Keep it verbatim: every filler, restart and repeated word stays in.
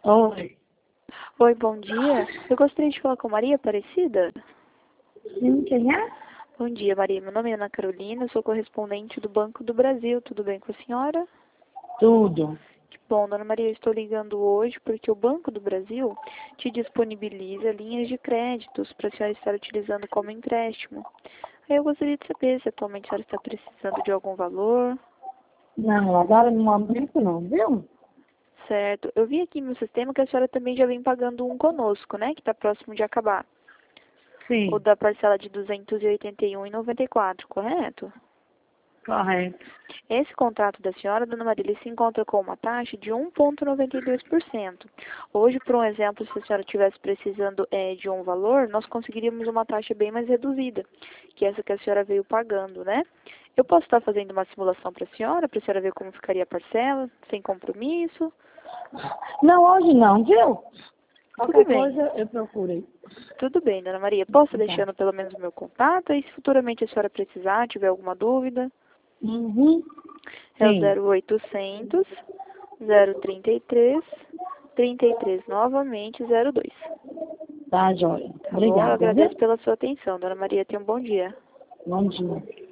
Oi. Oi, bom dia. Eu gostaria de falar com Maria Aparecida. Sim, quem é? Bom dia, Maria. Meu nome é Ana Carolina, eu sou correspondente do Banco do Brasil. Tudo bem com a senhora? Tudo. Que bom, dona Maria, eu estou ligando hoje porque o Banco do Brasil te disponibiliza linhas de créditos para a senhora estar utilizando como empréstimo. Aí eu gostaria de saber se atualmente a senhora está precisando de algum valor. Não, agora no momento não, viu? Certo. Eu vi aqui no sistema que a senhora também já vem pagando um conosco, né? Que está próximo de acabar. O Sim, da parcela de duzentos e oitenta e um reais e noventa e quatro centavos, correto? correto. Esse contrato da senhora, dona Maria, ele se encontra com uma taxa de um vírgula noventa e dois por cento. Hoje, por um exemplo, se a senhora estivesse precisando é, de um valor, nós conseguiríamos uma taxa bem mais reduzida, que é essa que a senhora veio pagando, né? Eu posso estar fazendo uma simulação para a senhora, para a senhora ver como ficaria a parcela, sem compromisso? Não, hoje não, viu? Tudo Qualquer bem. coisa eu procurei. Tudo bem, dona Maria. Posso Tá. deixando pelo menos o meu contato? E se futuramente a senhora precisar, tiver alguma dúvida, Uhum. é o Sim. zero oitocentos, zero trinta e três, trinta e três, novamente zero dois. Tá, joia. Tá bom? Eu Obrigada, agradeço viu? pela sua atenção, dona Maria. Tenha um bom dia. Bom dia.